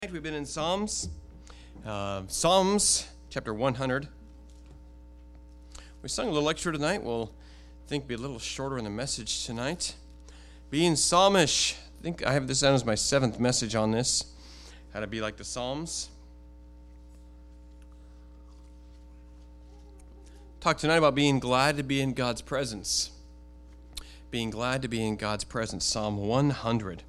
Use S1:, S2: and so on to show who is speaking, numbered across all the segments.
S1: We've been in Psalms chapter 100. We sung a little extra tonight. We'll think be a little shorter in the message tonight. Being Psalmish. I think I have this down as my 7th message on this. How to be like the Psalms. Talk tonight about being glad to be in God's presence. Being glad to be in God's presence. Psalm 100.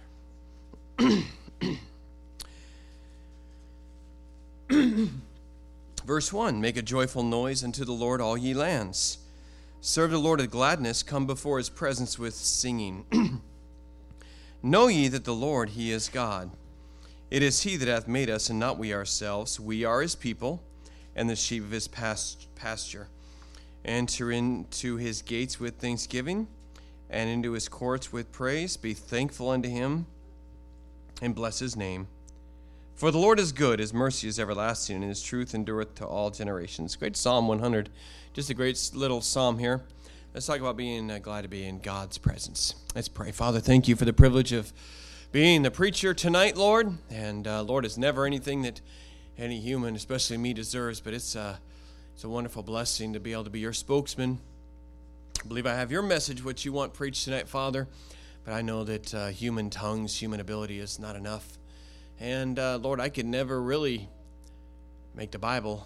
S1: Verse 1, make a joyful noise unto the Lord, all ye lands. Serve the Lord with gladness, come before his presence with singing. Know ye that the Lord, he is God. It is he that hath made us, and not we ourselves. We are his people, and the sheep of his pasture. Enter into his gates with thanksgiving, and into his courts with praise. Be thankful unto him, and bless his name. For the Lord is good, his mercy is everlasting, and his truth endureth to all generations. Great Psalm 100, just a great little psalm here. Let's talk about being glad to be in God's presence. Let's pray. Father, thank you for the privilege of being the preacher tonight, Lord. And Lord, it's never anything that any human, especially me, deserves, but it's a wonderful blessing to be able to be your spokesman. I believe I have your message, what you want preached tonight, Father, but I know that human tongues, human ability is not enough. And, Lord, I could never really make the Bible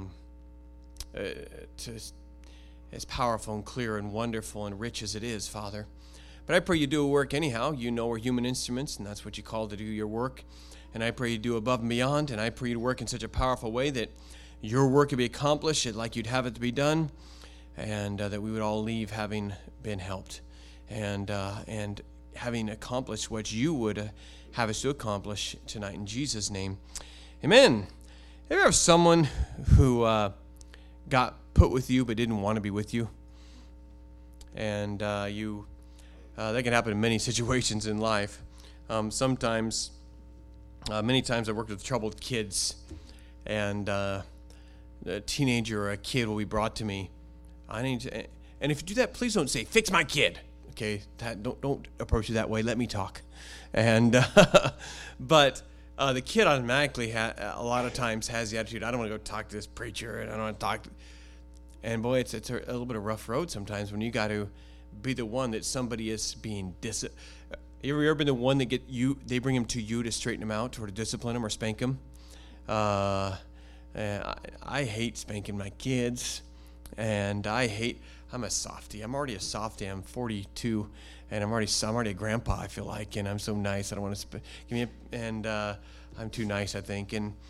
S1: as powerful and clear and wonderful and rich as it is, Father. But I pray you do a work anyhow. You know we're human instruments, and that's what you call to do your work. And I pray you do above and beyond, and I pray you to work in such a powerful way that your work could be accomplished like you'd have it to be done, and that we would all leave having been helped and having accomplished what you would have us to accomplish tonight in Jesus' name. Amen. Have you ever have someone who got put with you but didn't want to be with you? And that can happen in many situations in life. Sometimes, many times I worked with troubled kids, and a teenager or a kid will be brought to me. And if you do that, please don't say, fix my kid. Okay, don't approach it that way. Let me talk. And but the kid automatically a lot of times has the attitude, I don't want to go talk to this preacher, and I don't want to talk to... And boy, it's a little bit of rough road sometimes when you got to be the one that somebody is being You ever been the one that they bring him to you to straighten him out or to discipline him or spank him? I hate spanking my kids, and I'm a softie. I'm already a softie. I'm 42, and I'm already a grandpa, I feel like, and I'm so nice. I don't want to I'm too nice, I think,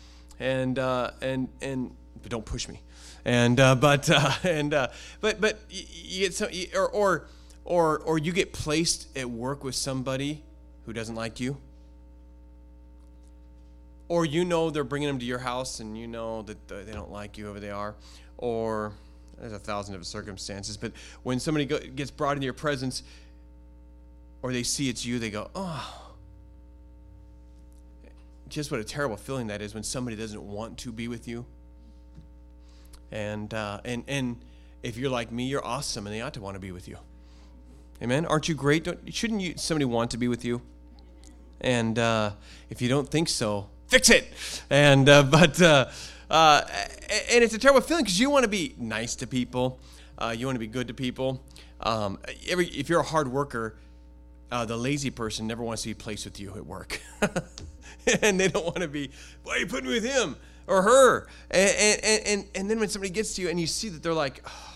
S1: but don't push me. But you get some, or you get placed at work with somebody who doesn't like you, or they're bringing them to your house, and you know that they don't like you, whoever they are, or there's 1,000 different circumstances, but when somebody gets brought into your presence, or they see it's you, they go, oh. Just what a terrible feeling that is when somebody doesn't want to be with you. And if you're like me, you're awesome, and they ought to want to be with you. Amen? Aren't you great? Shouldn't somebody want to be with you? And if you don't think so, fix it. And it's a terrible feeling because you want to be nice to people. You want to be good to people. If you're a hard worker, the lazy person never wants to be placed with you at work. And they don't want to be, why are you putting me with him or her? And then when somebody gets to you and you see that they're like, oh,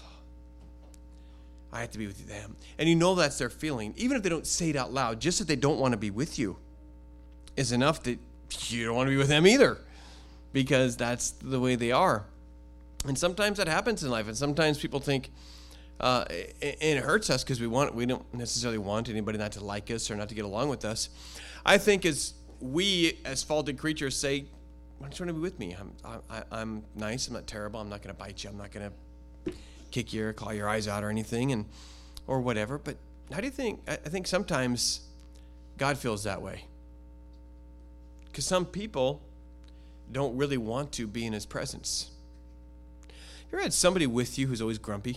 S1: I have to be with them. And you know that's their feeling. Even if they don't say it out loud, just that they don't want to be with you is enough that you don't want to be with them either. Because that's the way they are. And sometimes that happens in life. And sometimes people think, and it hurts us because we don't necessarily want anybody not to like us or not to get along with us. I think as fallen creatures say, why don't you want to be with me? I'm nice. I'm not terrible. I'm not going to bite you. I'm not going to kick you or claw your eyes out or anything, or whatever. But how do you think? I think sometimes God feels that way. Because some people don't really want to be in his presence. You ever had somebody with you who's always grumpy?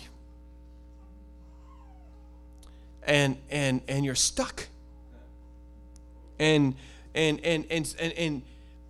S1: And you're stuck. And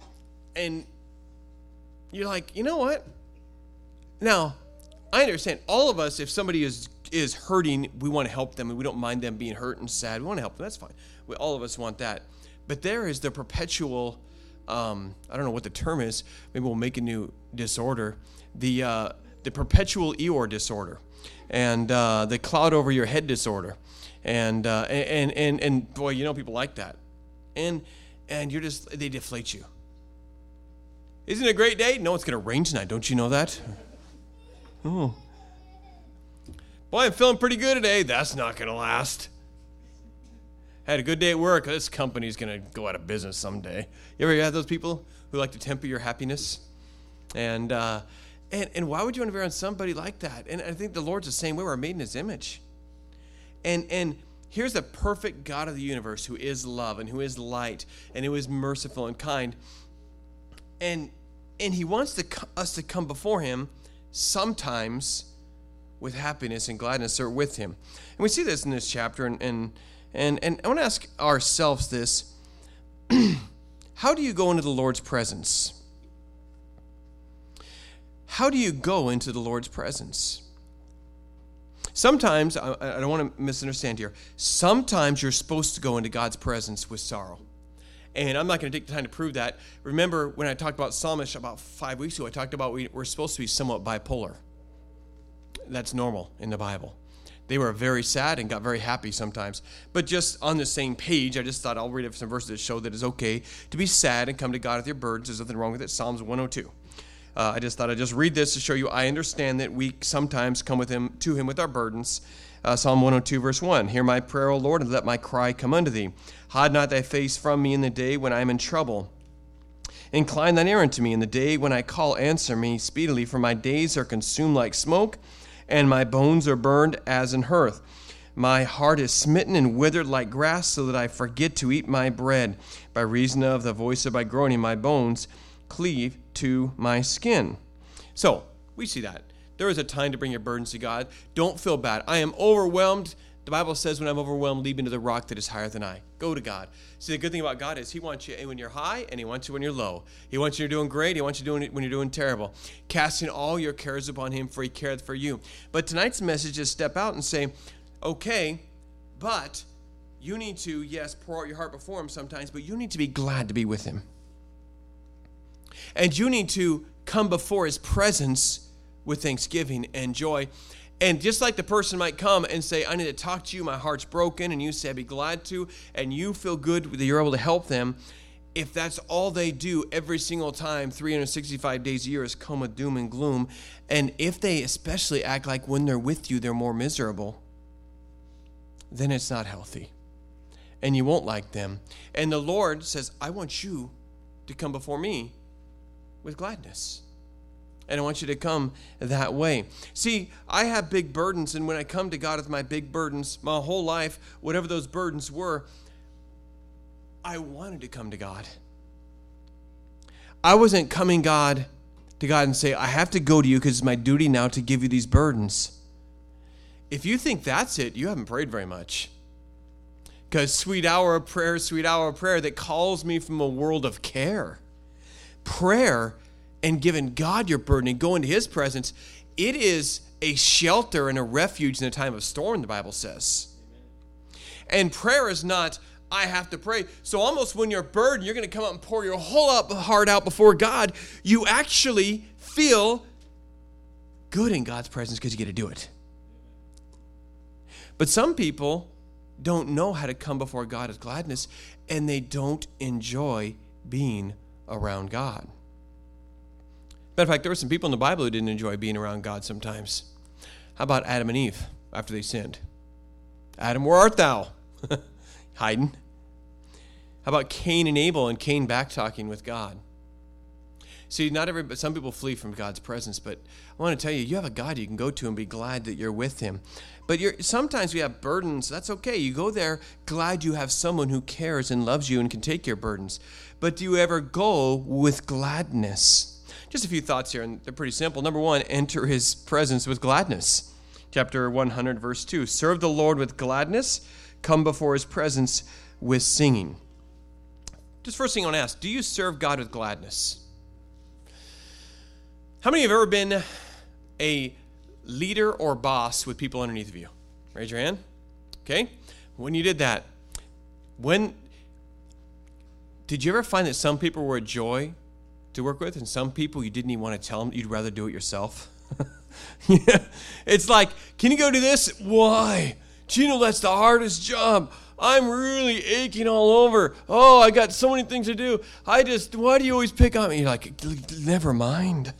S1: and you're like, you know what? Now, I understand all of us, if somebody is hurting, we want to help them, and we don't mind them being hurt and sad. We want to help them. That's fine. All of us want that. But there is the perpetual, I don't know what the term is. Maybe we'll make a new disorder. The perpetual Eeyore disorder, and the cloud over your head disorder, and boy, you know people like that, and they deflate you. Isn't it a great day? No, it's going to rain tonight. Don't you know that? Oh. Boy, I'm feeling pretty good today. That's not going to last. Had a good day at work. This company's going to go out of business someday. You ever have those people who like to temper your happiness? And why would you want to be around somebody like that? And I think the Lord's the same way. We're made in His image. And here's the perfect God of the universe who is love and who is light and who is merciful and kind. And He wants us to come before Him sometimes with happiness and gladness, or with Him. And we see this in this chapter. And I want to ask ourselves this. How do you go into the Lord's presence? How do you go into the Lord's presence? Sometimes, I don't want to misunderstand here, sometimes you're supposed to go into God's presence with sorrow. And I'm not going to take the time to prove that. Remember when I talked about psalmists about 5 weeks ago, I talked about we're supposed to be somewhat bipolar. That's normal in the Bible. They were very sad and got very happy sometimes. But just on the same page, I just thought I'll read some verses that show that it's okay to be sad and come to God with your burdens. There's nothing wrong with it. Psalms 102. I just thought I'd just read this to show you I understand that we sometimes come to Him with our burdens. Psalm 102, verse 1. Hear my prayer, O Lord, and let my cry come unto Thee. Hide not Thy face from me in the day when I am in trouble. Incline Thine ear unto me in the day when I call. Answer me speedily, for my days are consumed like smoke, and my bones are burned as an hearth. My heart is smitten and withered like grass, so that I forget to eat my bread. By reason of the voice of my groaning, my bones cleave to my skin. So, we see that. There is a time to bring your burdens to God. Don't feel bad. I am overwhelmed. The Bible says when I'm overwhelmed, leap into the rock that is higher than I. Go to God. See, the good thing about God is He wants you when you're high and He wants you when you're low. He wants you when you're doing great. He wants you when you're doing terrible. Casting all your cares upon Him, for He careth for you. But tonight's message is step out and say, okay, but you need to, yes, pour out your heart before Him sometimes, but you need to be glad to be with Him. And you need to come before His presence with thanksgiving and joy. And just like the person might come and say, I need to talk to you, my heart's broken, and you say, I'd be glad to, and you feel good that you're able to help them, if that's all they do every single time, 365 days a year, is come with doom and gloom, and if they especially act like when they're with you, they're more miserable, then it's not healthy. And you won't like them. And the Lord says, I want you to come before me with gladness. And I want you to come that way. See, I have big burdens, and when I come to God with my big burdens, my whole life, whatever those burdens were, I wanted to come to God. I wasn't coming to God and say, I have to go to you because it's my duty now to give you these burdens. If you think that's it, you haven't prayed very much. Because sweet hour of prayer that calls me from a world of care. Prayer and giving God your burden and going to His presence, it is a shelter and a refuge in a time of storm, the Bible says. And prayer is not, I have to pray. So almost when you're burdened, you're going to come up and pour your whole heart out before God. You actually feel good in God's presence because you get to do it. But some people don't know how to come before God with gladness, and they don't enjoy being around God. Matter of fact, there were some people in the Bible who didn't enjoy being around God sometimes. How about Adam and Eve after they sinned? Adam, where art thou? Hiding. How about Cain and Abel, and Cain back-talking with God? See, some people flee from God's presence, but I want to tell you, you have a God you can go to and be glad that you're with Him. But sometimes we have burdens. That's okay. You go there glad you have someone who cares and loves you and can take your burdens. But do you ever go with gladness? Just a few thoughts here, and they're pretty simple. Number one, enter His presence with gladness. Chapter 100, verse 2. Serve the Lord with gladness. Come before His presence with singing. Just first thing I want to ask, do you serve God with gladness? How many have ever been a leader or boss with people underneath of you? Raise your hand. Okay. When you did that, did you ever find that some people were a joy to work with and some people you didn't even want to tell them, you'd rather do it yourself? Yeah. It's like, can you go do this? Why? Gino, that's the hardest job. I'm really aching all over. Oh, I got so many things to do. Why do you always pick on me? You're like, never mind.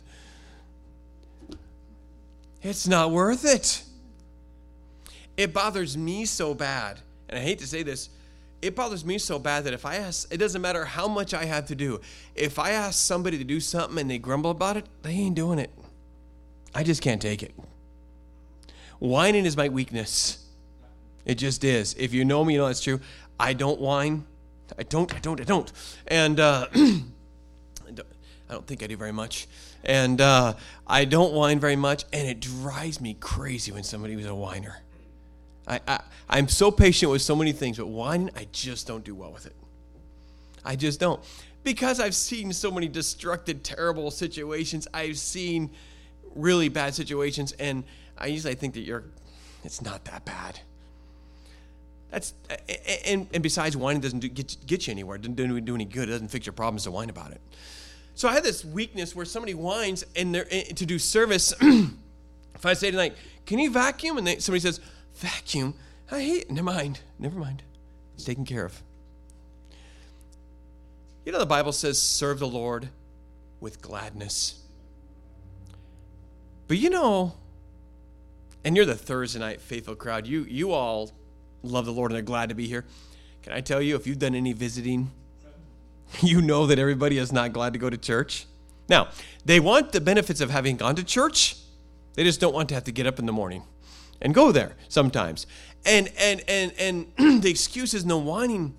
S1: It's not worth it. It bothers me so bad, and I hate to say this, it bothers me so bad that if I ask, it doesn't matter how much I have to do. If I ask somebody to do something and they grumble about it, they ain't doing it. I just can't take it. Whining is my weakness. It just is. If you know me, you know that's true. I don't whine. I don't. And I don't think I do very much. And I don't whine very much, and it drives me crazy when somebody was a whiner. I'm so patient with so many things, but whining, I just don't do well with it. I just don't. Because I've seen so many destructive, terrible situations. I've seen really bad situations, and I usually think that it's not that bad. And besides, whining doesn't get you anywhere. It doesn't do any good. It doesn't fix your problems to whine about it. So I had this weakness where somebody whines and they're to do service. If I say tonight, can you vacuum? And somebody says, vacuum? I hate it. Never mind. It's taken care of. You know, the Bible says, serve the Lord with gladness. But you know, and you're the Thursday night faithful crowd. You all love the Lord and are glad to be here. Can I tell you, if you've done any visiting, you know that everybody is not glad to go to church. Now, they want the benefits of having gone to church. They just don't want to have to get up in the morning and go there sometimes. And the excuse is no whining.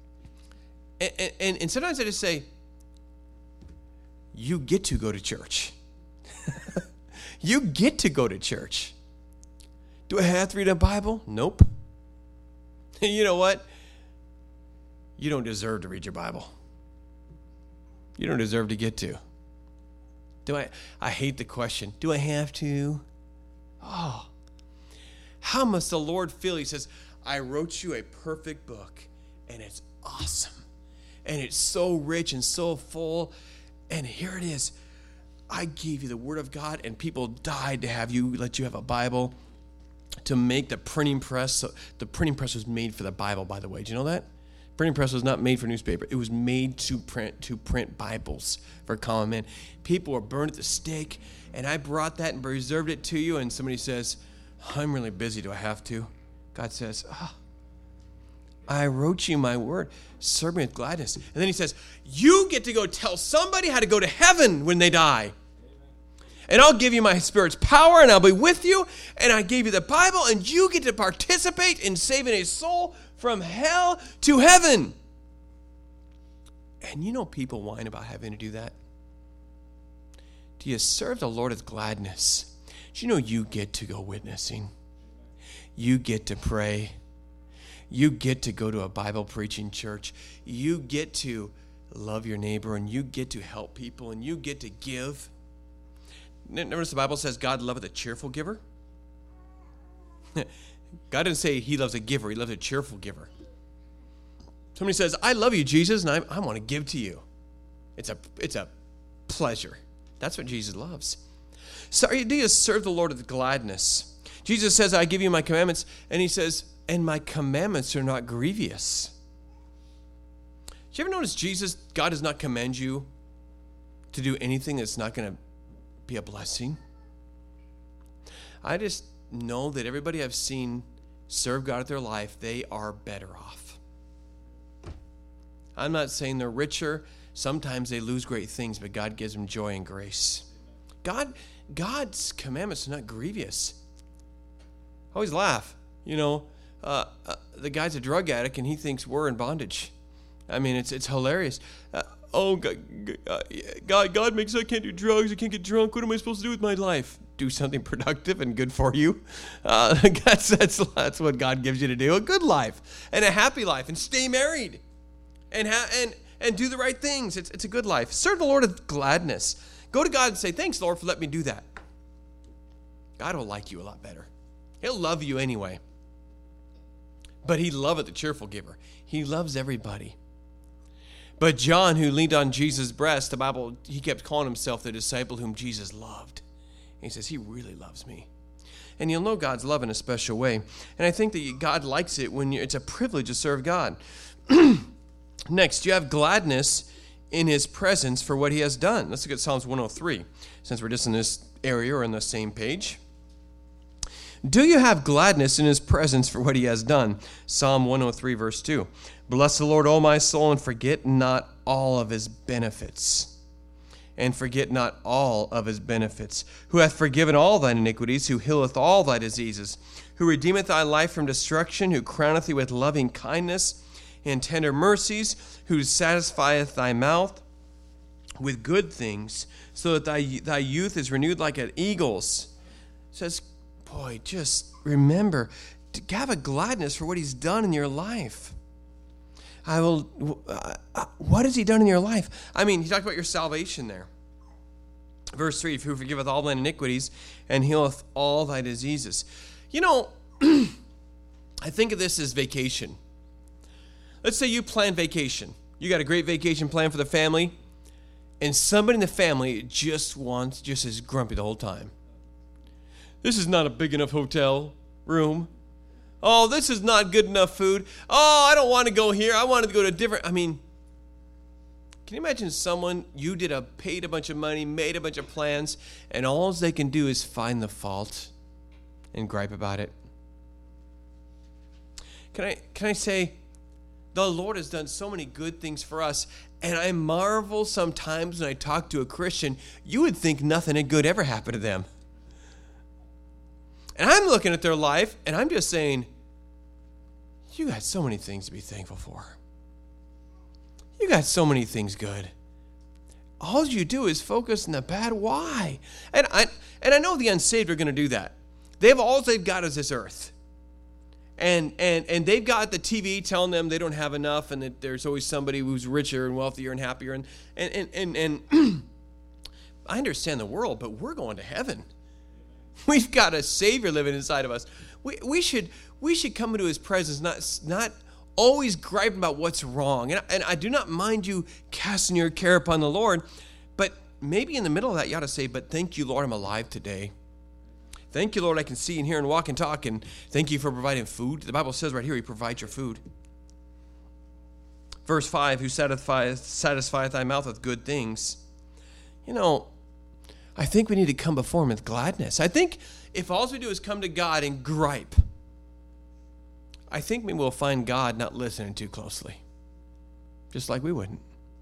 S1: And sometimes I just say, you get to go to church. You get to go to church. Do I have to read a Bible? Nope. You know what? You don't deserve to read your Bible. You don't deserve to get to. I hate the question. Do I have to? Oh. How must the Lord feel? He says, I wrote you a perfect book, and it's awesome. And it's so rich and so full. And here it is. I gave you the Word of God, and people died to let you have a Bible, to make the printing press. So the printing press was made for the Bible, by the way. Do you know that? Printing press was not made for newspaper. It was made to print Bibles for common men. People were burned at the stake, and I brought that and preserved it to you, and somebody says, I'm really busy. Do I have to? God says, I wrote you my word. Serve me with gladness. And then he says, you get to go tell somebody how to go to heaven when they die. And I'll give you my Spirit's power, and I'll be with you, and I gave you the Bible, and you get to participate in saving a soul from hell to heaven. And you know people whine about having to do that. Do you serve the Lord with gladness? Do you know you get to go witnessing? You get to pray. You get to go to a Bible preaching church. You get to love your neighbor, and you get to help people, and you get to give. Notice the Bible says God loveth a cheerful giver. God didn't say he loves a giver. He loves a cheerful giver. Somebody says, I love you, Jesus, and I want to give to you. It's a pleasure. That's what Jesus loves. So do you serve the Lord with gladness? Jesus says, I give you my commandments, and he says, and my commandments are not grievous. Did you ever notice God does not command you to do anything that's not going to be a blessing? I just know that everybody I've seen serve God with their life, they are better off. I'm not saying they're richer. Sometimes they lose great things, but God gives them joy and grace. God's commandments are not grievous. I always laugh. The guy's a drug addict, and he thinks we're in bondage. I mean, it's hilarious. God makes I can't do drugs. I can't get drunk. What am I supposed to do with my life? Do something productive and good for you. That's what God gives you to do. A good life and a happy life, and stay married, and do the right things. It's a good life. Serve the Lord with gladness. Go to God and say, thanks, Lord, for letting me do that. God will like you a lot better. He'll love you anyway. But he loveth the cheerful giver. He loves everybody. But John, who leaned on Jesus' breast, the Bible, he kept calling himself the disciple whom Jesus loved. And he says, he really loves me. And you'll know God's love in a special way. And I think that God likes it when it's a privilege to serve God. Next, you have gladness in his presence for what he has done. Let's look at Psalms 103, since we're just in this area or on the same page. Do you have gladness in his presence for what he has done? Psalm 103, verse 2. Bless the Lord, O my soul, and forget not all of his benefits. And forget not all of his benefits. Who hath forgiven all thine iniquities, who healeth all thy diseases, who redeemeth thy life from destruction, who crowneth thee with loving kindness and tender mercies, who satisfieth thy mouth with good things, so that thy youth is renewed like an eagle's. It says, boy, just remember to have a gladness for what he's done in your life. What has he done in your life? I mean, he talked about your salvation there. Verse 3, who forgiveth all thine iniquities and healeth all thy diseases. You know, I think of this as vacation. Let's say you plan vacation. You got a great vacation plan for the family, and somebody in the family just is grumpy the whole time. This is not a big enough hotel room. Oh, this is not good enough food. Oh, I don't want to go here. I wanted to go to different. I mean, can you imagine someone, you paid a bunch of money, made a bunch of plans, and all they can do is find the fault and gripe about it? Can I say, the Lord has done so many good things for us, and I marvel sometimes when I talk to a Christian, you would think nothing good ever happened to them. And I'm looking at their life, and I'm just saying, you got so many things to be thankful for. You got so many things good. All you do is focus on the bad. Why? And I know the unsaved are going to do that. All they've got is this earth. And they've got the TV telling them they don't have enough, and that there's always somebody who's richer and wealthier and happier. And I understand the world, but we're going to heaven. We've got a Savior living inside of us. We should come into his presence, not always griping about what's wrong. And I do not mind you casting your care upon the Lord, but maybe in the middle of that you ought to say, but thank you, Lord, I'm alive today. Thank you, Lord, I can see and hear and walk and talk, and thank you for providing food. The Bible says right here, he provides your food. Verse 5, who satisfieth thy mouth with good things. You know, I think we need to come before him with gladness. I think if all we do is come to God and gripe, I think maybe we'll find God not listening too closely, just like we wouldn't.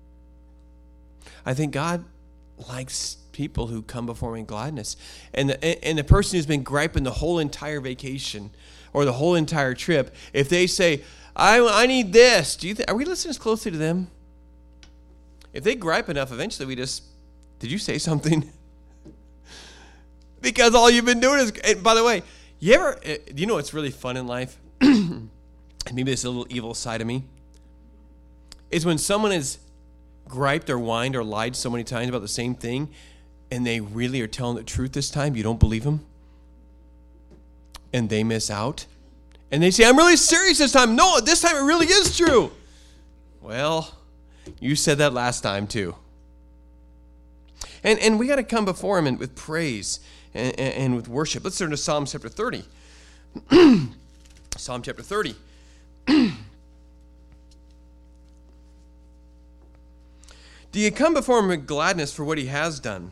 S1: I think God likes people who come before him in gladness. And the person who's been griping the whole entire vacation or the whole entire trip, if they say, I need this, are we listening as closely to them? If they gripe enough, eventually did you say something? Because all you've been doing is, and by the way, you know what's really fun in life? Maybe this is a little evil side of me, is when someone has griped or whined or lied so many times about the same thing, and they really are telling the truth this time, you don't believe them, and they miss out, and they say, I'm really serious this time. No, this time it really is true. Well, you said that last time too. And we got to come before him with praise and with worship. Let's turn to Psalm chapter 30. Psalm chapter 30. Do you come before him with gladness for what he has done?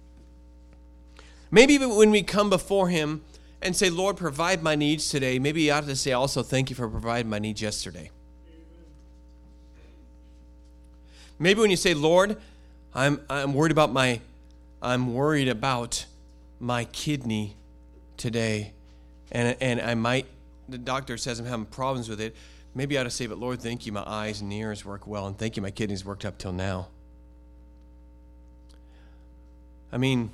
S1: Maybe even when we come before him and say, Lord, provide my needs today, maybe you ought to say also, thank you for providing my needs yesterday. Maybe when you say, Lord, I'm worried about my kidney today, and the doctor says I'm having problems with it. Maybe I ought to say, but Lord, thank you, my eyes and ears work well, and thank you, my kidneys worked up till now. I mean,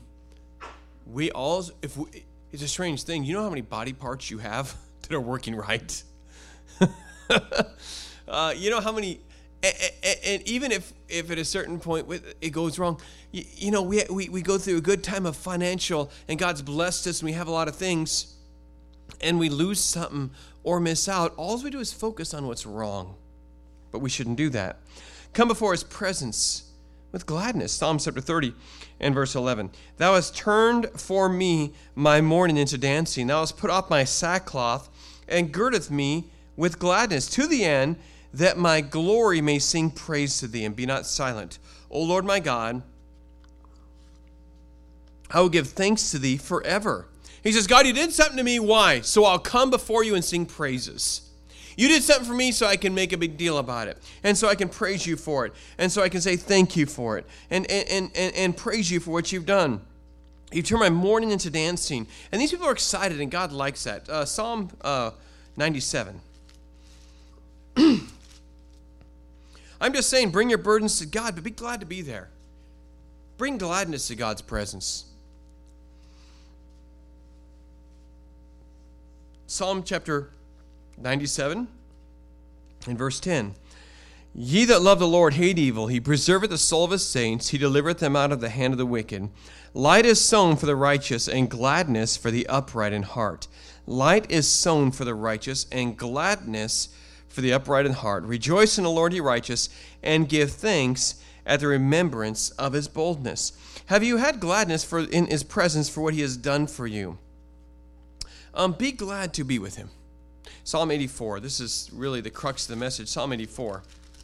S1: it's a strange thing. You know how many body parts you have that are working right? You know how many And even if at a certain point it goes wrong, we go through a good time of financial, and God's blessed us, and we have a lot of things, and we lose something or miss out, all we do is focus on what's wrong. But we shouldn't do that. Come before his presence with gladness. Psalm chapter 30 and verse 11. Thou hast turned for me my mourning into dancing. Thou hast put off my sackcloth and girdeth me with gladness, to the end that my glory may sing praise to thee and be not silent. O Lord my God, I will give thanks to thee forever. He says, God, you did something to me. Why? So I'll come before you and sing praises. You did something for me, so I can make a big deal about it. And so I can praise you for it. And so I can say thank you for it. And praise you for what you've done. You turn my mourning into dancing. And these people are excited, and God likes that. Psalm 97. I'm just saying, bring your burdens to God, but be glad to be there. Bring gladness to God's presence. Psalm chapter 97 and verse 10. Ye that love the Lord hate evil. He preserveth the soul of his saints. He delivereth them out of the hand of the wicked. Light is sown for the righteous, and gladness for the upright in heart. Light is sown for the righteous, and gladness for the upright in heart. Rejoice in the Lord, ye righteous, and give thanks at the remembrance of his boldness. Have you had gladness in his presence for what he has done for you? Be glad to be with him. Psalm 84. This is really the crux of the message. Psalm 84.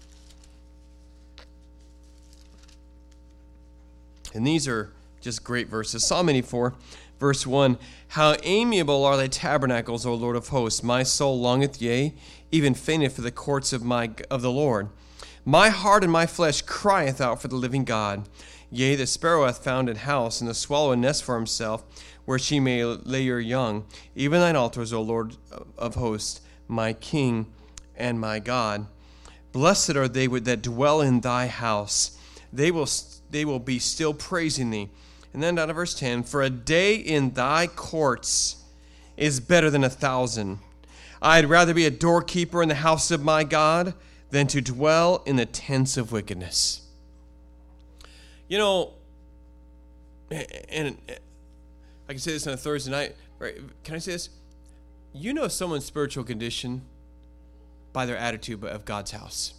S1: And these are just great verses. Psalm 84, verse 1. How amiable are thy tabernacles, O Lord of hosts! My soul longeth, yea, even fainteth for the courts of the Lord. My heart and my flesh crieth out for the living God. Yea, the sparrow hath found an house, and the swallow a nest for himself, where she may lay her young. Even thine altars, O Lord of hosts, my King and my God. Blessed are they that dwell in thy house. They will be still praising thee. And then down to verse 10. For a day in thy courts is better than 1,000. I'd rather be a doorkeeper in the house of my God than to dwell in the tents of wickedness. You know, and I can say this on a Thursday night. Right? Can I say this? You know someone's spiritual condition by their attitude of God's house.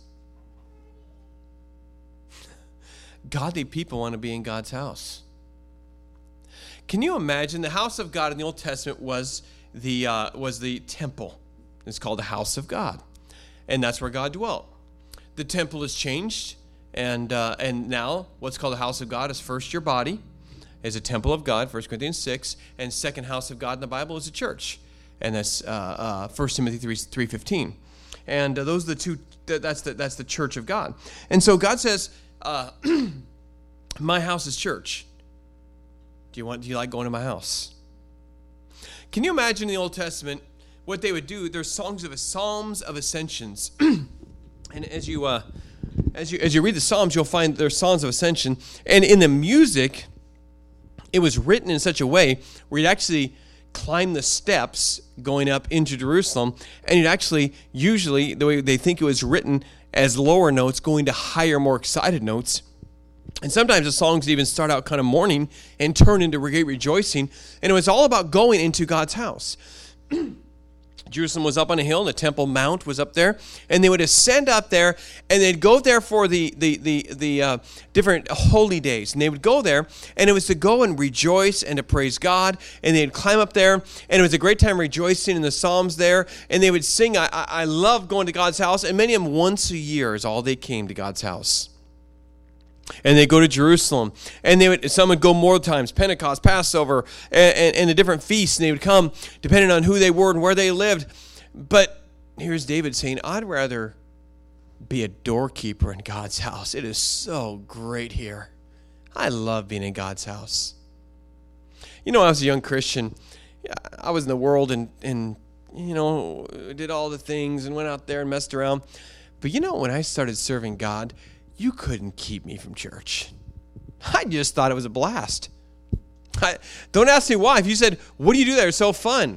S1: Godly people want to be in God's house. Can you imagine? The house of God in the Old Testament was the temple. It's called the house of God, and that's where God dwelt. The temple has changed, and now what's called the house of God is first your body is a temple of God, 1 Corinthians 6, and second house of God in the Bible is a church, and that's 1 Timothy 3:15, and those are the two. That's the church of God, and so God says, "My house is church. Do you like going to my house?" Can you imagine in the Old Testament what they would do? There's Psalms of Ascensions, and as you read the Psalms, you'll find there's songs of ascension, and in the music, it was written in such a way where you'd actually climb the steps going up into Jerusalem, and you'd actually, usually, the way they think it was written as lower notes going to higher, more excited notes. And sometimes the songs even start out kind of mourning and turn into great rejoicing, and it was all about going into God's house. Jerusalem was up on a hill, and the Temple Mount was up there, and they would ascend up there, and they'd go there for the different holy days, and they would go there, and it was to go and rejoice and to praise God, and they'd climb up there, and it was a great time rejoicing in the Psalms there, and they would sing, I love going to God's house, and many of them once a year is all they came to God's house. And they go to Jerusalem, and some would go more times, Pentecost, Passover, and the different feasts, and they would come depending on who they were and where they lived. But here's David saying, I'd rather be a doorkeeper in God's house. It is so great here. I love being in God's house. You know, I was a young Christian. I was in the world and did all the things and went out there and messed around. But when I started serving God, you couldn't keep me from church. I just thought it was a blast. Don't ask me why. If you said, what do you do there? It's so fun.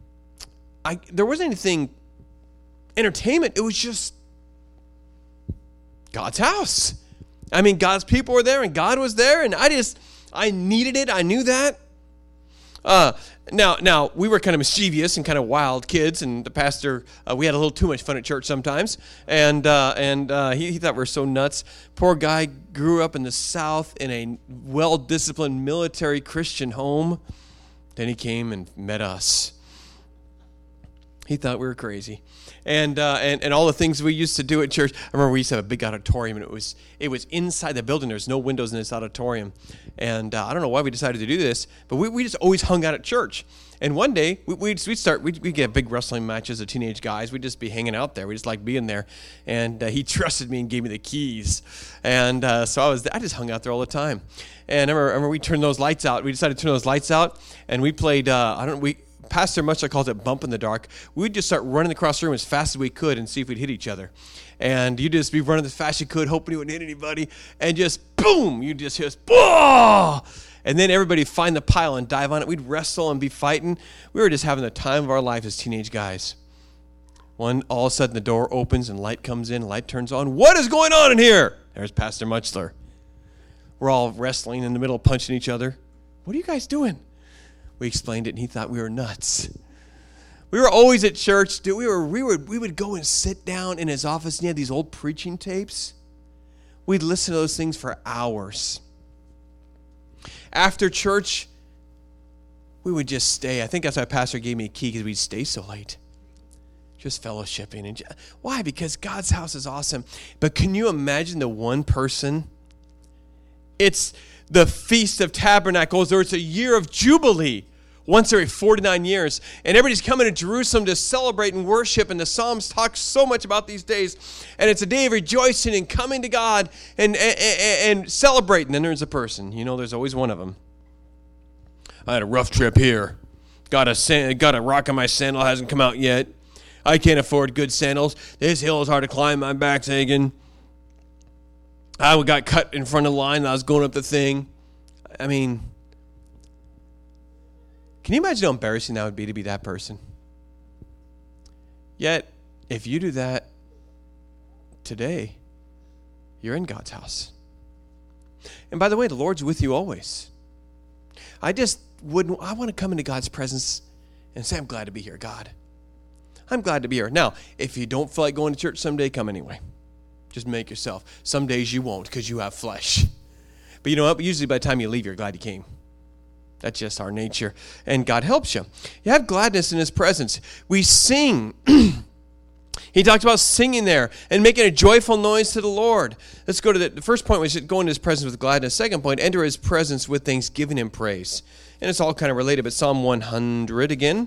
S1: There wasn't anything entertainment. It was just God's house. I mean, God's people were there and God was there, and I needed it. I knew that. Now we were kind of mischievous and kind of wild kids, and the pastor, we had a little too much fun at church sometimes, and he thought we were so nuts. Poor guy grew up in the South in a well-disciplined military Christian home. Then he came and met us. He thought we were crazy. And all the things we used to do at church. I remember we used to have a big auditorium, and it was inside the building. There's no windows in this auditorium. And I don't know why we decided to do this, but we just always hung out at church. And one day, we'd get big wrestling matches of teenage guys. We'd just be hanging out there. We just liked being there. And he trusted me and gave me the keys. And so I just hung out there all the time. And I remember we turned those lights out. We decided to turn those lights out, and we played, Pastor Muchler calls it bump in the dark. We'd just start running across the room as fast as we could and see if we'd hit each other. And you'd just be running as fast as you could, hoping you wouldn't hit anybody. And just boom, you'd just hear, boom! And then everybody find the pile and dive on it. We'd wrestle and be fighting. We were just having the time of our life as teenage guys. All of a sudden the door opens and light comes in, light turns on. What is going on in here? There's Pastor Muchler. We're all wrestling in the middle, punching each other. What are you guys doing? We explained it, and he thought we were nuts. We were always at church. Dude, we would go and sit down in his office, and he had these old preaching tapes. We'd listen to those things for hours. After church, we would just stay. I think that's why Pastor gave me a key, because we'd stay so late. Just fellowshipping. Why? Because God's house is awesome. But can you imagine the one person? It's the Feast of Tabernacles, or it's a year of Jubilee. Once every 49 years. And everybody's coming to Jerusalem to celebrate and worship. And the Psalms talk so much about these days. And it's a day of rejoicing and coming to God and celebrating. And then there's a person. You know, there's always one of them. I had a rough trip here. Got a rock on my sandal. Hasn't come out yet. I can't afford good sandals. This hill is hard to climb. My back's aching. I got cut in front of the line and I was going up the thing. I mean, can you imagine how embarrassing that would be to be that person? Yet, if you do that today, you're in God's house. And by the way, the Lord's with you always. I want to come into God's presence and say, I'm glad to be here, God. I'm glad to be here. Now, if you don't feel like going to church someday, come anyway. Just make yourself. Some days you won't because you have flesh. But you know what? Usually by the time you leave, you're glad you came. That's just our nature. And God helps you. You have gladness in his presence. We sing. He talked about singing there and making a joyful noise to the Lord. Let's go to the first point, which is go into his presence with gladness. Second point, enter his presence with thanksgiving and praise. And it's all kind of related, but Psalm 100 again.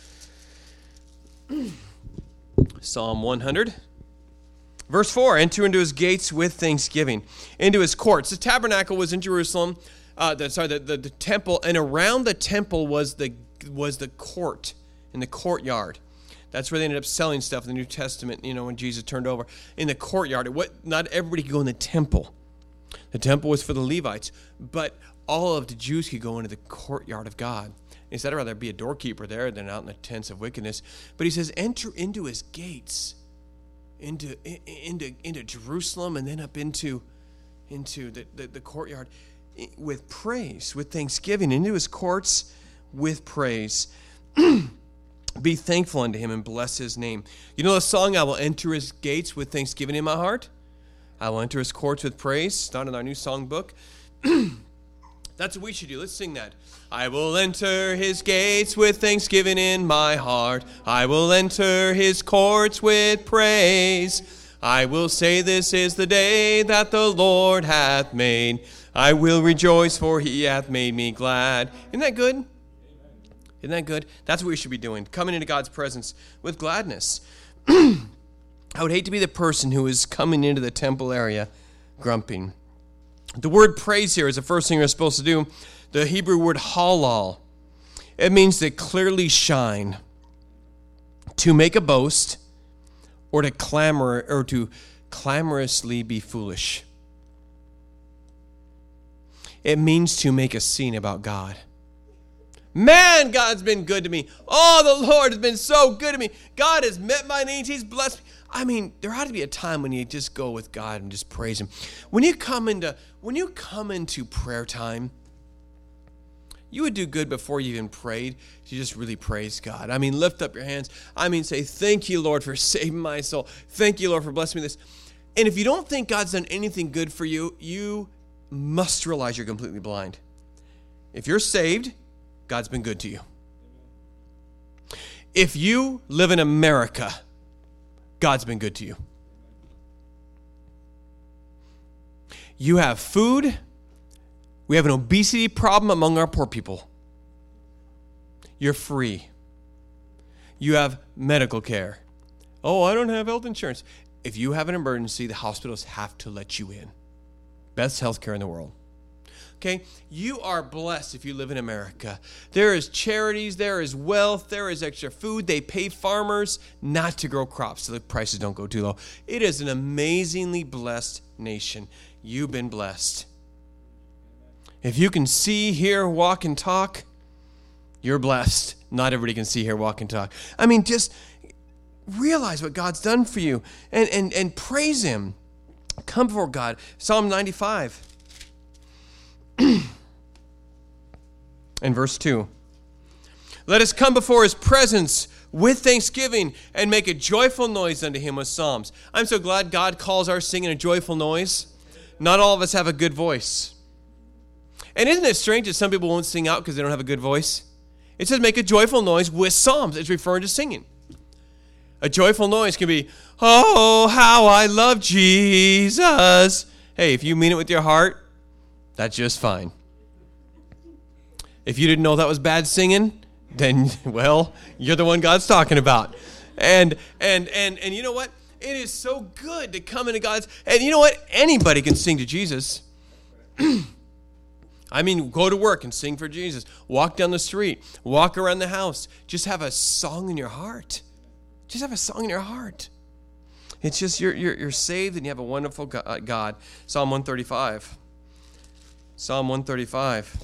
S1: Psalm 100. Verse 4, enter into his gates with thanksgiving, into his courts. The tabernacle was in Jerusalem. The temple, and around the temple was the court, in the courtyard. That's where they ended up selling stuff in the New Testament, when Jesus turned over. In the courtyard. Not everybody could go in the temple. The temple was for the Levites, but all of the Jews could go into the courtyard of God. He said, I'd rather be a doorkeeper there than out in the tents of wickedness. But he says, enter into his gates, into Jerusalem, and then up into the courtyard with praise, with thanksgiving, into his courts with praise. Be thankful unto him and bless his name. You know the song, I will enter his gates with thanksgiving in my heart? I will enter his courts with praise. It's not in our new song book. That's what we should do. Let's sing that. I will enter his gates with thanksgiving in my heart. I will enter his courts with praise. I will say this is the day that the Lord hath made. I will rejoice, for he hath made me glad. Isn't that good? Isn't that good? That's what we should be doing, coming into God's presence with gladness. I would hate to be the person who is coming into the temple area grumping. The word praise here is the first thing you're supposed to do. The Hebrew word halal. It means to clearly shine, to make a boast, or to clamor, or to clamorously be foolish. It means to make a scene about God. Man, God's been good to me. Oh, the Lord has been so good to me. God has met my needs. He's blessed me. I mean, there ought to be a time when you just go with God and just praise him. When you come into prayer time, you would do good before you even prayed to just really praise God. I mean, lift up your hands. I mean, say, thank you, Lord, for saving my soul. Thank you, Lord, for blessing me with this. And if you don't think God's done anything good for you, you must realize you're completely blind. If you're saved, God's been good to you. If you live in America, God's been good to you. You have food. We have an obesity problem among our poor people. You're free. You have medical care. Oh, I don't have health insurance. If you have an emergency, the hospitals have to let you in. Best health care in the world. Okay? You are blessed if you live in America. There is charities, there is wealth, there is extra food. They pay farmers not to grow crops so the prices don't go too low. It is an amazingly blessed nation. You've been blessed. If you can see, hear, walk, and talk, you're blessed. Not everybody can see, hear, walk, and talk. I mean, just realize what God's done for you and praise him. Come before God. Psalm 95 and verse 2. Let us come before his presence with thanksgiving and make a joyful noise unto him with psalms. I'm so glad God calls our singing a joyful noise. Not all of us have a good voice. And isn't it strange that some people won't sing out because they don't have a good voice? It says make a joyful noise with psalms. It's referring to singing. A joyful noise can be, oh, how I love Jesus. Hey, if you mean it with your heart, that's just fine. If you didn't know that was bad singing, then, well, you're the one God's talking about. And you know what? It is so good to come into God's, and you know what? Anybody can sing to Jesus. I mean, go to work and sing for Jesus. Walk down the street. Walk around the house. Just have a song in your heart. Just have a song in your heart. It's just you're saved and you have a wonderful God. Psalm 135. Psalm 135.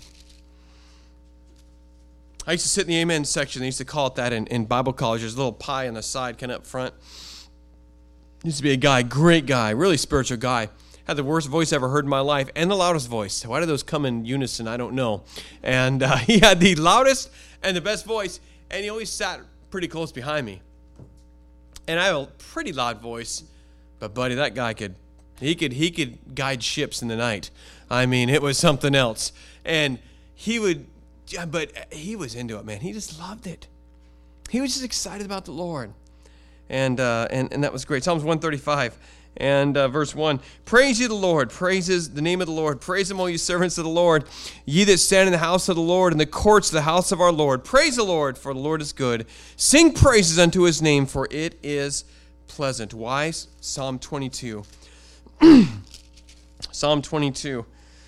S1: I used to sit in the amen section. They used to call it that in Bible college. There's a little pie on the side, kind of up front. Used to be a guy, great guy, really spiritual guy. Had the worst voice I ever heard in my life and the loudest voice. Why do those come in unison? I don't know. And he had the loudest and the best voice, and he always sat pretty close behind me. And I have a pretty loud voice, but buddy, that guy could guide ships in the night. I mean, it was something else. And he was into it, man. He just loved it. He was just excited about the Lord. And that was great. Psalms 135 and verse 1. Praise ye the Lord. Praises the name of the Lord. Praise him, all you servants of the Lord. Ye that stand in the house of the Lord, in the courts of the house of our Lord. Praise the Lord, for the Lord is good. Sing praises unto his name, for it is pleasant. Why? Psalm 22. Psalm 22.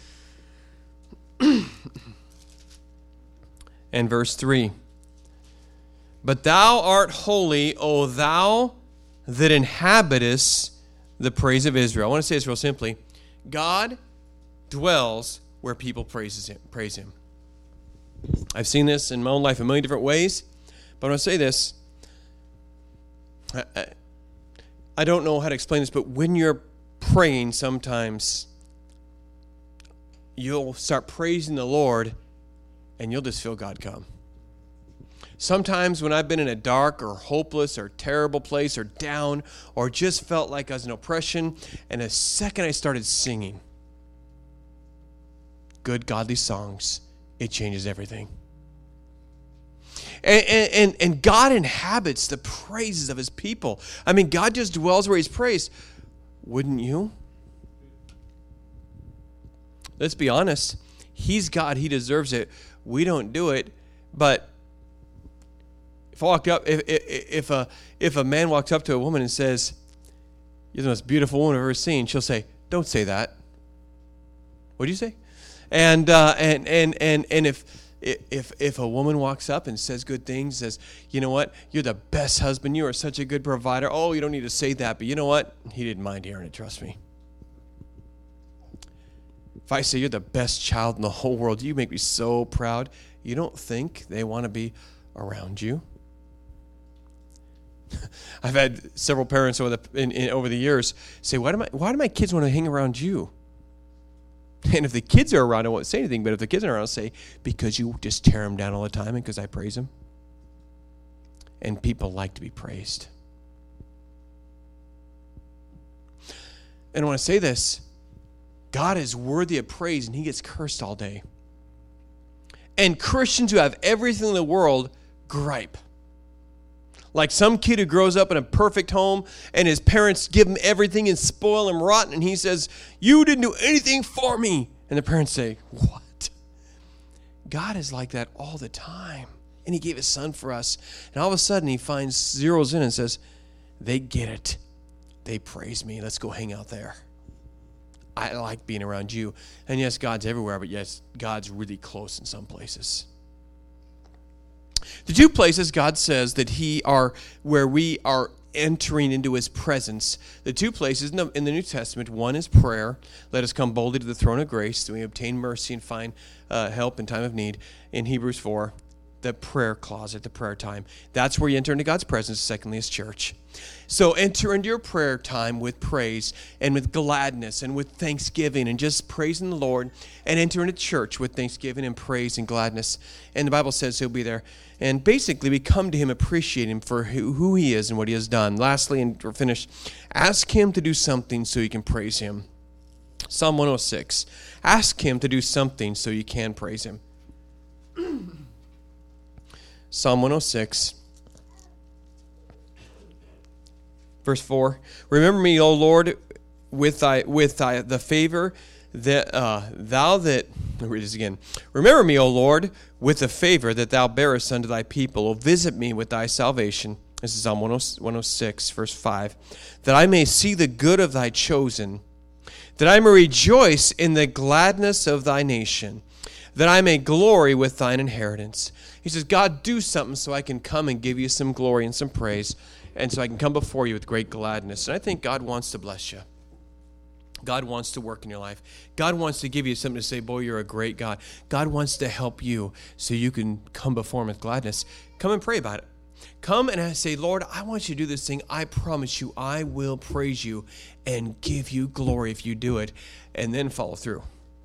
S1: And verse 3. But thou art holy, O thou that inhabitest the praise of Israel. I want to say this real simply. God dwells where people praise him. I've seen this in my own life in many different ways, but I want to say this. I don't know how to explain this, but when you're praying, sometimes you'll start praising the Lord and you'll just feel God come. Sometimes when I've been in a dark or hopeless or terrible place or down or just felt like I was in oppression, and the second I started singing good godly songs, it changes everything. And God inhabits the praises of his people. I mean, God just dwells where he's praised. Wouldn't you? Let's be honest. He's God. He deserves it. We don't do it, but if a man walks up to a woman and says, "You're the most beautiful woman I've ever seen," she'll say, "Don't say that." What do you say? And if a woman walks up and says good things, says, "You know what? You're the best husband. You are such a good provider." Oh, you don't need to say that, but you know what? He didn't mind hearing it. Trust me. If I say you're the best child in the whole world, you make me so proud. You don't think they want to be around you? I've had several parents over the years say, why do my kids want to hang around you? And if the kids are around, I won't say anything, but if the kids are around, I'll say, because you just tear them down all the time and because I praise them. And people like to be praised. And I want to say this, God is worthy of praise and he gets cursed all day. And Christians who have everything in the world gripe. Like some kid who grows up in a perfect home and his parents give him everything and spoil him rotten, and he says, you didn't do anything for me. And the parents say, what? God is like that all the time. And he gave his son for us. And all of a sudden he zeroes in and says, they get it. They praise me. Let's go hang out there. I like being around you. And yes, God's everywhere, but yes, God's really close in some places. The two places God says that where we are entering into his presence, the two places in the New Testament, one is prayer. Let us come boldly to the throne of grace that we obtain mercy and find help in time of need. In Hebrews 4, the prayer closet, the prayer time. That's where you enter into God's presence. Secondly is church. So enter into your prayer time with praise and with gladness and with thanksgiving and just praising the Lord, and enter into church with thanksgiving and praise and gladness. And the Bible says he'll be there. And basically we come to him, appreciate him for who he is and what he has done. Lastly, and we're finished, ask him to do something so you can praise him. Psalm 106. Ask him to do something so you can praise him. Psalm 106, verse 4. Remember me, O Lord, with the favor that I'll read this again. Remember me, O Lord, with the favor that thou bearest unto thy people. O visit me with thy salvation. This is Psalm 106, verse 5. That I may see the good of thy chosen, that I may rejoice in the gladness of thy nation, that I may glory with thine inheritance. He says, God, do something so I can come and give you some glory and some praise, and so I can come before you with great gladness. And I think God wants to bless you. God wants to work in your life. God wants to give you something to say, boy, you're a great God. God wants to help you so you can come before him with gladness. Come and pray about it. Come and say, Lord, I want you to do this thing. I promise you, I will praise you and give you glory if you do it, and then follow through.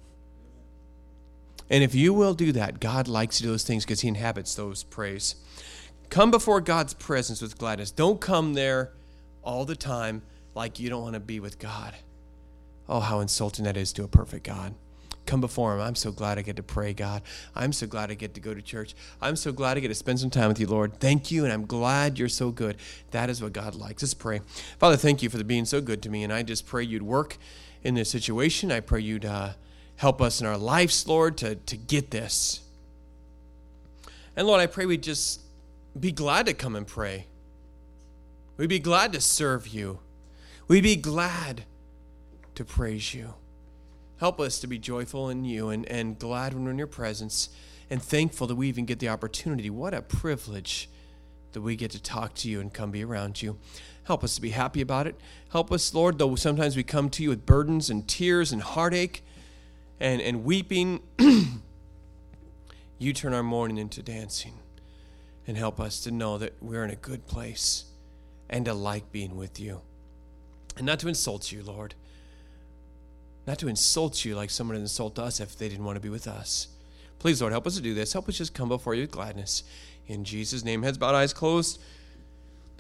S1: And if you will do that, God likes to do those things because he inhabits those praise. Come before God's presence with gladness. Don't come there all the time like you don't want to be with God. Oh, how insulting that is to a perfect God. Come before him. I'm so glad I get to pray, God. I'm so glad I get to go to church. I'm so glad I get to spend some time with you, Lord. Thank you, and I'm glad you're so good. That is what God likes. Let's pray. Father, thank you for being so good to me, and I just pray you'd work in this situation. I pray you'd help us in our lives, Lord, to get this. And Lord, I pray we'd just be glad to come and pray. We'd be glad to serve you. We'd be glad to praise you. Help us to be joyful in you and glad when we're in your presence, and thankful that we even get the opportunity. What a privilege that we get to talk to you and come be around you. Help us to be happy about it. Help us, Lord, though sometimes we come to you with burdens and tears and heartache and weeping, you turn our mourning into dancing, and help us to know that we're in a good place and to like being with you. And not to insult you, Lord. Not to insult you like someone would insult us if they didn't want to be with us. Please, Lord, help us to do this. Help us just come before you with gladness. In Jesus' name, heads bowed, eyes closed.